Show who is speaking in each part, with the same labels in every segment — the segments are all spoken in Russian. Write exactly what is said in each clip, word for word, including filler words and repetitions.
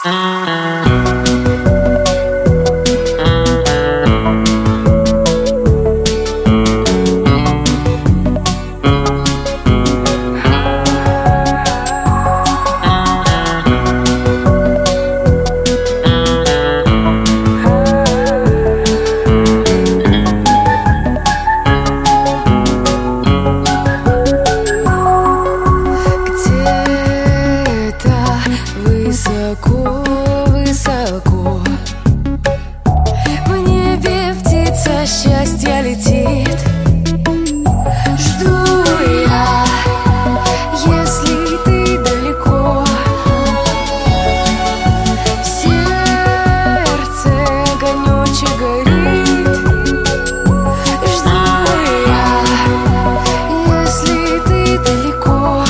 Speaker 1: Высоко, высоко в небе птица счастья летит. Жду я, если ты далеко. В сердце огонечек горит. Жду я, если ты далеко.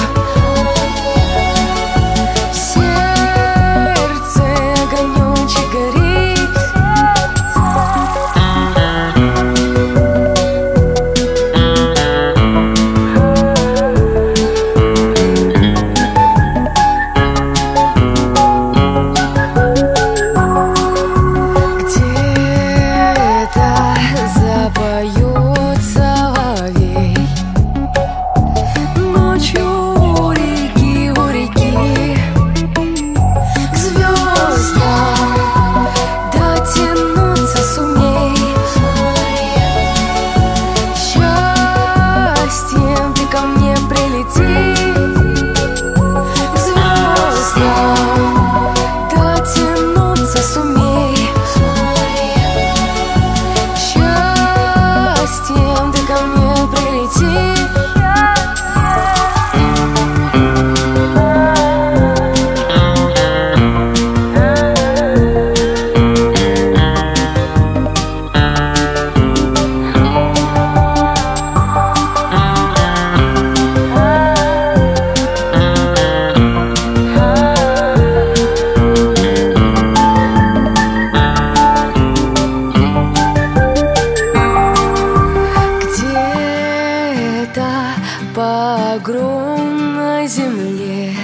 Speaker 1: По огромной земле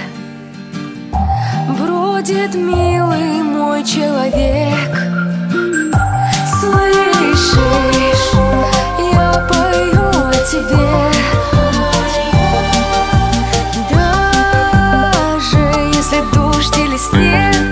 Speaker 1: бродит милый мой человек. Слышишь, я пою о тебе. Даже если дождь или снег,